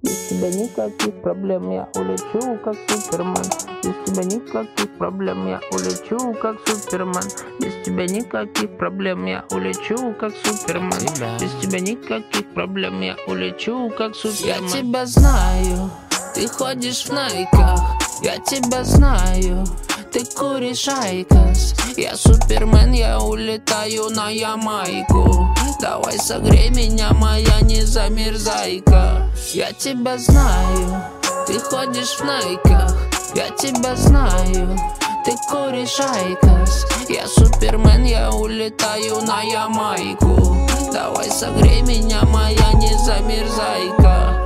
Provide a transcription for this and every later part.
Без тебя никаких проблем, я улечу, как Супермен. Без тебя никаких проблем, я улечу, как Супермен. Без тебя никаких проблем, я улечу, как Супермен. Без тебя никаких проблем, я улечу, как Супермен. Я тебя знаю, ты ходишь в найках. Я тебя знаю, ты куришь айкос. Я Супермен, я улетаю на Ямайку. Давай согрей меня, моя незамерзайка. Я тебя знаю, ты ходишь в найках. Я тебя знаю, ты куришь айкос. Я Супермен, я улетаю на Ямайку. Давай согрей меня, моя незамерзайка.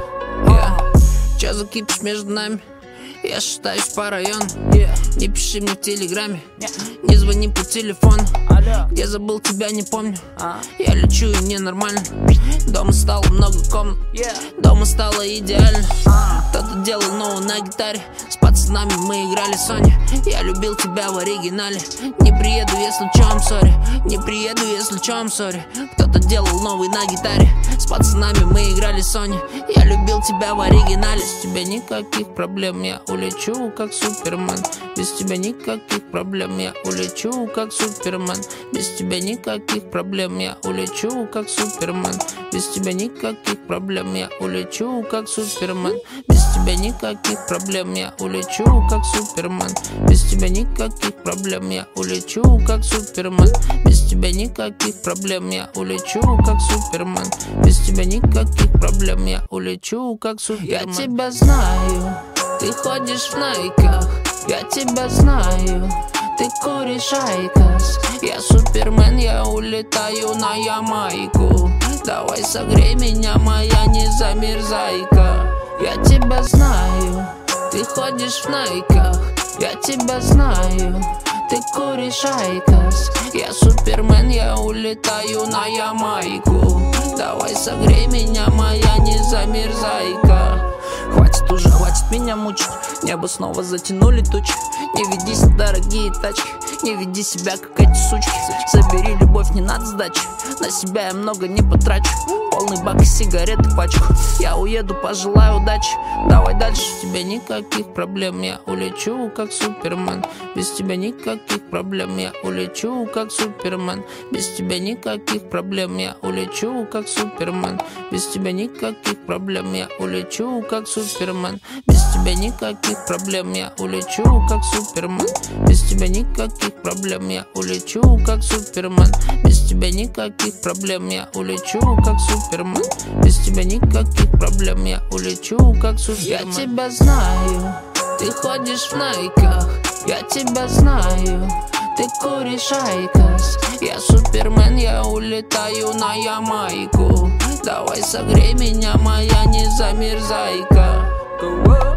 Чё закипишь между нами? Я шатаюсь по району. Не пиши мне в телеграме, не звони по телефону. Где забыл, тебя не помню. Я лечу и мне нормально. Дома стало много комнат, дома стало идеально. Кто-то делал новую на гитаре. С пацанами мы играли Sony. Я любил тебя в оригинале. Не приеду, если чё, I'm sorry. Не приеду, если чё, I'm sorry. Кто-то делал новый на гитаре. С пацанами мы играли Sony. Я любил тебя в оригинале. Без тебя никаких проблем, я улечу, как Супермен. Без тебя никаких проблем, я улечу, как Супермен. Без тебя никаких проблем, я улечу, как Супермен. Без тебя никаких проблем, я улечу, как Супермен. Без тебя никаких проблем, я улечу, как Супермен. Без тебя никаких проблем, я улечу, как Супермен. Без тебя никаких проблем, я улечу, как Супермен. Без тебя никаких проблем, я улечу, как Супермен. Я тебя знаю, ты ходишь в найках. Я тебя знаю, ты куришь айкос. Я Супермен, я улетаю на Ямайку. Давай согрей меня, моя незамерзайка. Я тебя знаю, ты ходишь в найках. Я тебя знаю, ты куришь айкос. Я Супермен, я улетаю на Ямайку. Давай согрей меня, моя незамерзайка. Хватит уже, хватит меня мучить. Небо снова затянули тучи. Не ведись на дорогие тачки, не веди себя, как эти сучки. Забери любовь, не надо сдачи. На себя я много не потрачу. Полный бак и сигареты пачку. Я уеду, пожелаю удачи. Давай дальше. Без тебя никаких проблем, я улечу, как Супермен. Без тебя никаких проблем, я улечу, как Супермен. Без тебя никаких проблем, я улечу, как Супермен. Без тебя никаких проблем, я улечу, как Супермен. Без тебя никаких проблем, я улечу, как Супермен. Без тебя никаких проблем, я улечу, как Супермен. Без тебя никаких проблем, я улечу, как Супермен. Без тебя никаких проблем, я улечу, как Супермен. Я тебя знаю, ты ходишь в найках. Я тебя знаю, ты куришь айкос. Я Супермен, я улетаю на Ямайку. Давай согрей меня, моя незамерзайка.